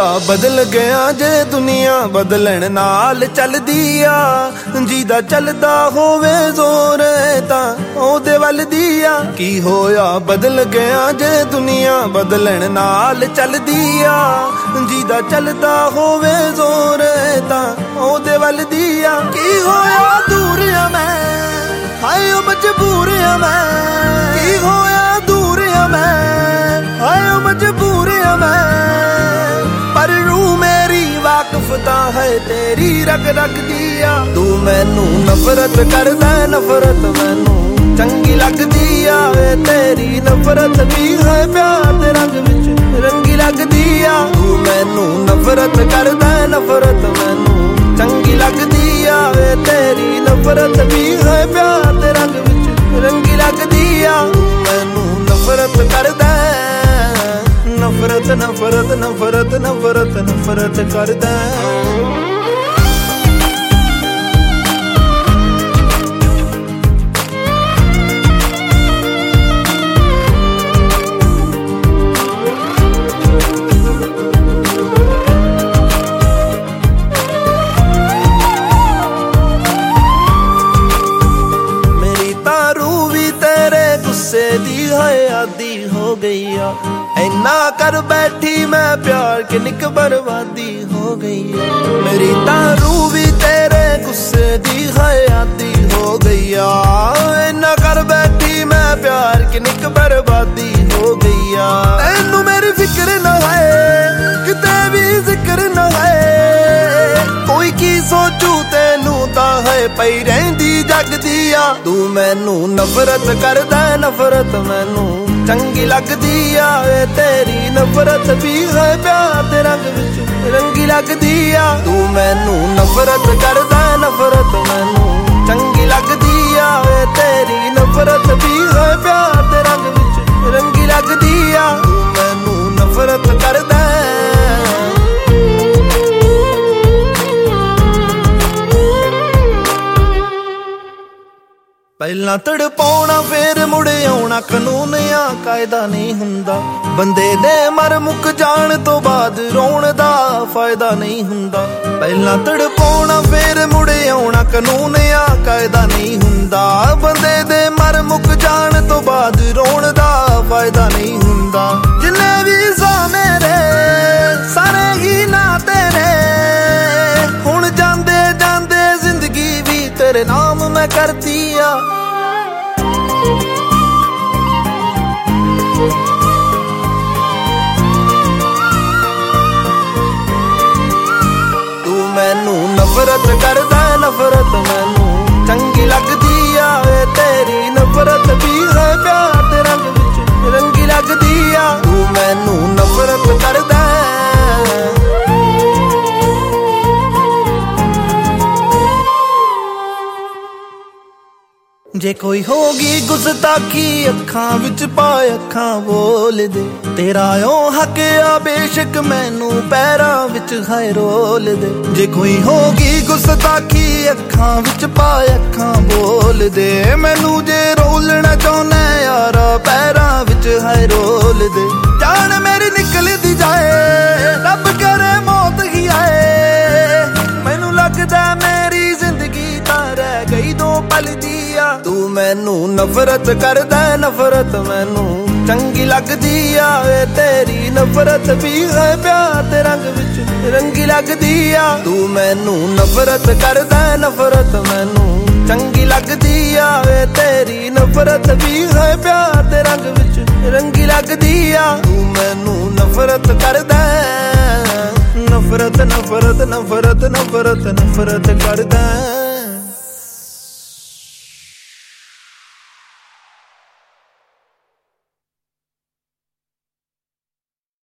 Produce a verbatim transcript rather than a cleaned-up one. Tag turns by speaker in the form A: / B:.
A: ਹੋਇਆ ਬਦਲ ਗਿਆ ਜੇ ਦੁਨੀਆ ਬਦਲਣ ਨਾਲ ਚੱਲਦੀ ਆ। ਜਿਹਦਾ ਚੱਲਦਾ ਹੋਵੇ ਜ਼ੋਰ ਤਾਂ ਉਹਦੇ ਵੱਲ ਦੀ ਆ। ਕੀ ਹੋਇਆ ਬਦਲ ਗਿਆ ਜੇ ਦੁਨੀਆ ਬਦਲਣ ਨਾਲ ਚੱਲਦੀ ਆ। ਜਿਹਦਾ ਚੱਲਦਾ ਹੋਵੇ ਜ਼ੋਰ ਤਾਂ ਉਹਦੇ ਵੱਲ ਦੀ ਆ। ਕੀ ਹੋਇਆ ਦੂਰ ਆ ਮੈਂ ਹਾਏ ਉਹ ਮਜਬੂਰ ਆ ਮੈਂ। ਕੀ ਹੋਇਆ ਦੂਰ ਆ ਮੈਂ ਹਾਏ ਉਹ ਮਜਬੂਰ ਆ ਮੈਂ। ਪਰ ਰੂ ਮੇਰੀ ਵਾਕਫ ਤਾਂ ਹੈ ਤੇਰੀ ਰਗ ਰਗ ਦੀ ਆ। ਤੂੰ ਮੈਨੂੰ ਨਫ਼ਰਤ ਕਰਦਾ ਨਫ਼ਰਤ ਮੈਨੂੰ ਚੰਗੀ ਲੱਗਦੀ ਆ। ਵੇ ਤੇਰੀ ਨਫ਼ਰਤ ਵੀ ਹੈ ਪਿਆਰ ਦੇ ਰੰਗ ਵਿੱਚ ਰੰਗੀ ਲੱਗਦੀ ਆ। ਤੂੰ ਮੈਨੂੰ ਨਫ਼ਰਤ ਕਰਦਾ ਨਫ਼ਰਤ ਮੈਨੂੰ ਚੰਗੀ ਲੱਗਦੀ ਆ। ਵੇ ਤੇਰੀ ਨਫ਼ਰਤ ਵੀ ਹੈ ਪਿਆਰ ਦੇ ਰੰਗ ਵਿੱਚ ਰੰਗੀ ਲੱਗਦੀ ਆ। ਮੈਨੂੰ ਨਫ਼ਰਤ ਕਰਦਾ ਨਫ਼ਰਤ ਨਫ਼ਰਤ ਨਫ਼ਰਤ ਨਫ਼ਰਤ ਨਫ਼ਰਤ ਕਰਦਾ। ਮੇਰੀ ਤਾਂ ਰੂਹ ਵੀ ਤੇਰੇ ਗੁੱਸੇ ਦੀ ਹੈ ਆਦੀ ਹੋ ਗਈ ਆ। ਇੰਨਾ ਕਰ ਬੈਠੀ ਮੈਂ ਪਿਆਰ ਕਿੰਨੀ ਕੁ ਬਰਬਾਦੀ ਹੋ ਗਈ ਆ। ਮੇਰੀ ਤਾਂ ਰੂਹ ਵੀ ਤੇਰੇ ਗੁੱਸੇ ਦੀ ਹੈ ਆਦੀ ਹੋ ਗਈ ਆ। ਇੰਨਾ ਕਰ ਬੈਠੀ ਮੈਂ ਪਿਆਰ ਕਿੰਨੀ ਕੁ ਬਰਬਾਦੀ ਹੋ ਗਈ ਆ। ਤੈਨੂੰ ਮੇਰੀ ਫਿਕਰ ਨਾ ਹੈ ਕਿਤੇ ਵੀ ਜ਼ਿਕਰ ਨਾ ਹੈ। ਕੋਈ ਕੀ ਸੋਚੂ ਤੈਨੂੰ ਤਾਂ ਹੈ ਪਈ ਰਹਿੰਦੀ ਜਗਦੀ ਆ। ਤੂੰ ਮੈਨੂੰ ਨਫ਼ਰਤ ਕਰਦਾ ਨਫ਼ਰਤ ਮੈਨੂੰ ਚੰਗੀ ਲੱਗਦੀ ਆ। ਵੇ ਤੇਰੀ ਨਫ਼ਰਤ ਵੀ ਹੈ ਪਿਆਰ ਦੇ ਰੰਗ ਵਿੱਚ ਰੰਗੀ ਲੱਗਦੀ ਆ। ਤੂੰ ਮੈਨੂੰ ਨਫ਼ਰਤ ਕਰਦਾ ਨਫ਼ਰਤ ਮੈਨੂੰ ਚੰਗੀ ਲੱਗਦੀ ਆ। ਵੇ ਤੇਰੀ ਨਫ਼ਰਤ ਵੀ ਹੈ ਪਿਆਰ ਦੇ ਰੰਗ ਵਿੱਚ ਰੰਗੀ ਲੱਗਦੀ ਆ। ਤੂੰ ਮੈਨੂੰ ਨਫ਼ਰਤ ਕਰਦਾ ਪਹਿਲਾਂ ਤੜਪਾਉਣਾ ਫੇਰ ਮੁੜ ਆਉਣਾ ਕਾਨੂੰਨ ਆ ਕਾਇਦਾ ਨਹੀਂ ਹੁੰਦਾ। ਬੰਦੇ ਦੇ ਮਰ ਮੁੱਕ ਜਾਣ ਤੋਂ ਬਾਅਦ ਰੋਣ ਦਾ ਫਾਇਦਾ ਨਹੀਂ ਹੁੰਦਾ। ਪਹਿਲਾਂ ਤੜਪਾਉਣਾ ਫੇਰ ਮੁੜ ਆਉਣਾ ਕਾਨੂੰਨ ਆ ਕਾਇਦਾ ਨਹੀਂ ਹੁੰਦਾ। ਬੰਦੇ ਦੇ ਮਰ ਮੁੱਕ ਜਾਣ ਤੋਂ ਬਾਅਦ ਰੋਣ ਦਾ ਫਾਇਦਾ ਨਹੀਂ ਹੁੰਦਾ। ਜਿੰਨੇ ਵੀ ਸਾ ਮੇਰੇ ਸਾਰੇ ਹੀ ਨਾ ਤੇਰੇ ਹੁਣ ਜਾਂਦੇ ਜਾਂਦੇ ਜ਼ਿੰਦਗੀ ਵੀ ਤੇਰੇ ਨਾਮ ਮੈਂ ਕਰਦੀ ਆ। ਤੂੰ ਮੈਨੂੰ ਨਫ਼ਰਤ ਕਰਦਾ ਨਫ਼ਰਤ ਮੈਨੂੰ ਚੰਗੀ ਲੱਗਦੀ ਆ। ਵੇ ਤੇਰੀ ਨਫ਼ਰਤ ਵੀ ਹੈ ਪਿਆਰ ਦੇ ਰੰਗ ਵਿੱਚ ਰੰਗੀ ਲੱਗਦੀ ਆ। ਤੂੰ ਮੈਨੂੰ ਨਫ਼ਰਤ ਕਰਦਾ ਜੇ ਕੋਈ ਹੋਗੀ ਗੁਸਤਾਖੀ ਅੱਖਾਂ ਵਿੱਚ ਪਾ ਅੱਖਾਂ ਬੋਲ ਦੇ। ਤੇਰਾ ਓ ਹੱਕ ਆ ਬੇਸ਼ੱਕ ਮੈਨੂੰ ਪੈਰਾਂ ਵਿੱਚ ਹੈ ਰੋਲ ਦੇ। ਜੇ ਕੋਈ ਹੋਗੀ ਗੁਸਤਾਖੀ ਅੱਖਾਂ ਵਿੱਚ ਪਾ ਅੱਖਾਂ ਬੋਲ ਦੇ। ਮੈਨੂੰ ਜੇ ਰੋਲਣਾ ਚਾਹੁੰਦਾ ਯਾਰਾ ਪੈਰਾਂ ਵਿੱਚ ਹੈ ਰੋਲ ਦੇ। ਜਾਨ ਮੇਰੀ ਨਿਕਲਦੀ ਜਾਏ ਰੱਬ ਕਰੇ ਮੌਤ ਹੀ ਆਏ। ਮੈਨੂੰ ਲੱਗਦਾ ਮੇਰੀ ਜ਼ਿੰਦਗੀ ਤਾਂ ਰਹਿ ਗਈ ਦੋ ਪਲ ਦੀ ਆ। ਤੂੰ ਮੈਨੂੰ ਨਫ਼ਰਤ ਕਰਦਾ ਨਫ਼ਰਤ ਮੈਨੂੰ ਚੰਗੀ ਲੱਗਦੀ ਆ। ਵੇ ਤੇਰੀ ਨਫ਼ਰਤ ਵੀ ਹੈ ਪਿਆਰ ਦੇ ਰੰਗ ਵਿੱਚ ਰੰਗੀ ਲੱਗਦੀ ਆ। ਤੂੰ ਮੈਨੂੰ ਨਫ਼ਰਤ ਕਰਦਾ ਨਫ਼ਰਤ ਮੈਨੂੰ ਚੰਗੀ ਲੱਗਦੀ ਆ। ਵੇ ਤੇਰੀ ਨਫ਼ਰਤ ਵੀ ਹੈ ਪਿਆਰ ਦੇ ਰੰਗ ਵਿੱਚ ਰੰਗੀ ਲੱਗਦੀ ਆ। ਤੂੰ ਮੈਨੂੰ ਨਫ਼ਰਤ ਕਰਦਾ ਨਫ਼ਰਤ ਨਫ਼ਰਤ ਨਫ਼ਰਤ ਨਫ਼ਰਤ ਨਫ਼ਰਤ ਕਰਦਾ।